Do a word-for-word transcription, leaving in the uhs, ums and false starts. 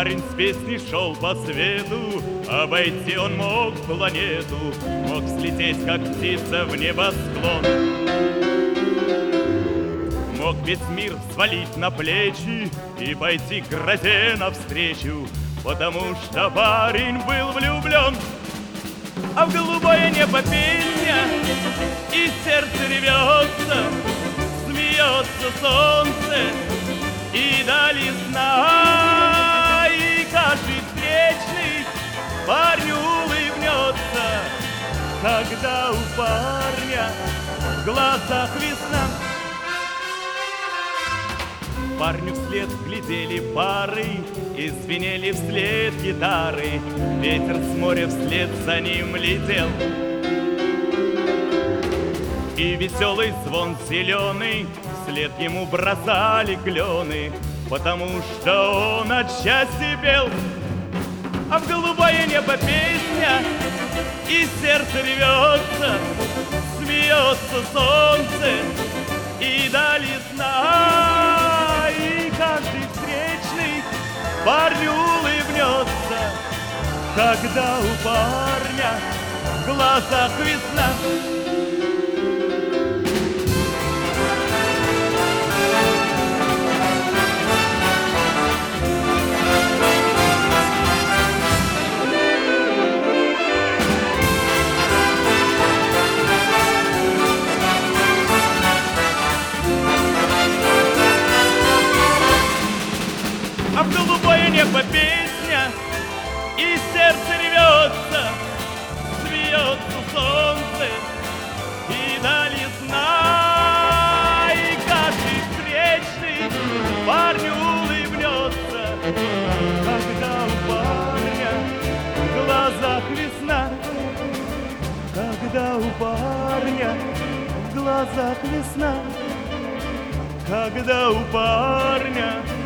Парень с песней шел по свету, обойти он мог планету, мог взлететь, как птица, в небосклон. Мог весь мир взвалить на плечи и пойти к грозе навстречу, потому что парень был влюблен. А в голубое небо песня, и сердце рвется, смеется солнце, и дали сна, и каждый встречный парню улыбнется, когда у парня в глазах весна. Парню вслед глядели пары и звенели вслед гитары, ветер с моря вслед за ним летел. И веселый звон зеленый вслед ему бросали клены, потому что он от счастья пел. А в голубое небо песня, и сердце рвется, смеется солнце, и дали сна, и каждый встречный парню улыбнется, когда у парня в глазах весна. А в голубое небо песня, и сердце рвется, смеется солнце, и дали сна, и каждый встречный парню улыбнется, когда у парня в глазах весна, когда у парня в глазах весна, когда у парня